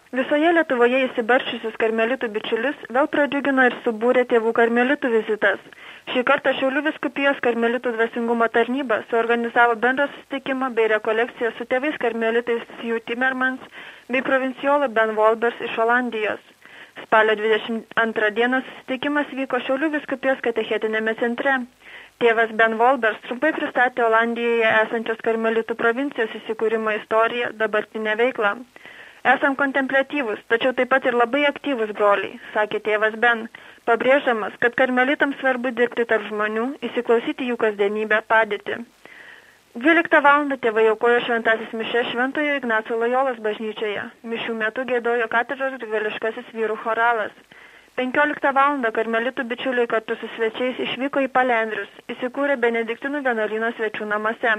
Visoje Lietuvoje įsibaršiusius karmelitų bičiulius vėl pradžiugino ir subūrė tėvų karmelitų vizitas. Šį kartą Šiaulių vyskupijos karmelitų dvasingumo tarnyba suorganizavo bendrą susitikimą bei rekolekciją su tėvais karmelitais Hugh Timmermans bei provincijolu Ben Wolbers iš Olandijos. Spalio 22 dieną susitikimas vyko Šiaulių vyskupijos katechetinėme centre. Tėvas Ben Wolbers trumpai pristatė Olandijoje esančios karmelitų provincijos įsikūrimo istoriją, dabartinę veiklą. Esam kontempliatyvus, tačiau taip pat ir labai aktyvus broliai, sakė tėvas Ben, pabrėžamas, kad karmelitams svarbu dirbti tarp žmonių, įsiklausyti jų kasdienybę, padėtį. 12 val. Tėvai aukojo šventasis mišes Šventojo Ignaco Lojolos bažnyčioje. Mišių metu giedojo katedros grigališkasis vyrų choralas. 15 val. Karmelitų bičiuliai kartu su svečiais išvyko į Palendrius, įsikūrė Benediktinų vienuolyno svečių namuose.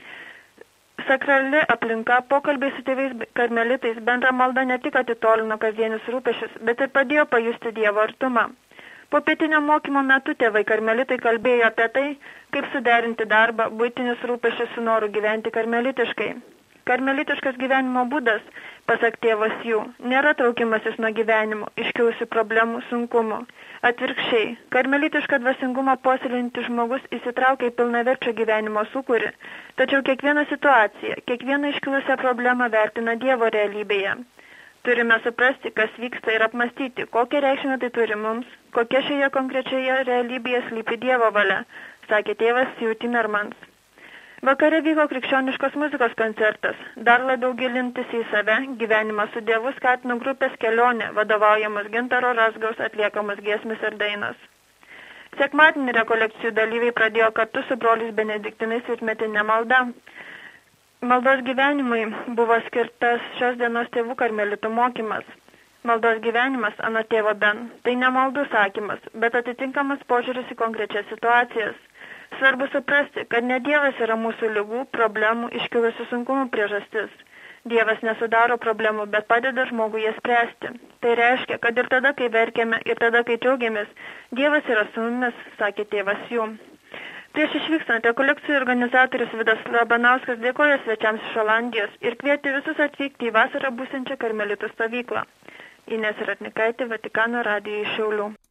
Sakrali aplinka, pokalbiai su tėvais karmelitais, bendra malda ne tik atitolino kasdienius rūpešius, bet ir padėjo pajusti Dievo artumą. Po pietinio mokymo metu tėvai karmelitai kalbėjo apie tai, kaip suderinti darbą, buitinius rūpešius su noru gyventi karmelitiškai. Karmelitiškas gyvenimo būdas, pasak tėvas jų, nėra traukimasis nuo gyvenimo, iškilusių problemų, sunkumų. Atvirkščiai, karmelitišką dvasingumą puoselintis žmogus įsitraukia į pilnaverčio gyvenimo sūkurį, tačiau kiekvieną situaciją, kiekvieną iškilusią problemą vertina Dievo realybėje. Turime suprasti, kas vyksta ir apmastyti, kokią reikšmę tai turi mums, kokia šioje konkrečioje realybėje slypi Dievo valia, sakė tėvas Hugh Timmermans. Vakare vyko krikščioniškos muzikos koncertas. Dar labiau gilintis į save, gyvenimą su Dievu skatino grupės Kelionė, vadovaujamos Gintaro Razgaus atliekamos giesmės ir dainos. Sekmadienį rekolekcijų dalyviai pradėjo kartu su broliais benediktinais rytmetinę maldą. Maldos gyvenimui buvo skirtas šios dienos tėvų karmelitų mokymas. Maldos gyvenimas, anot tėvo Ben, tai ne maldų sakymas, bet atitinkamas požiūris į konkrečias situacijas. Svarbu suprasti, kad ne Dievas yra mūsų ligų, problemų, iškilusių sunkumų priežastis. Dievas nesudaro problemų, bet padeda žmogui jas spręsti. Tai reiškia, kad ir tada, kai verkiame, ir tada, kai džiaugiamės, Dievas yra su mumis, sakė tėvas jų. Prieš išvykstant rekolekcijų organizatorius Vidas Labanauskas dėkoja svečiams iš Olandijos ir kvietė visus atvykti į vasarą būsiančią karmelitų stovyklą. Inės Ratnikaitė, Vatikano radijo iš Šiaulių.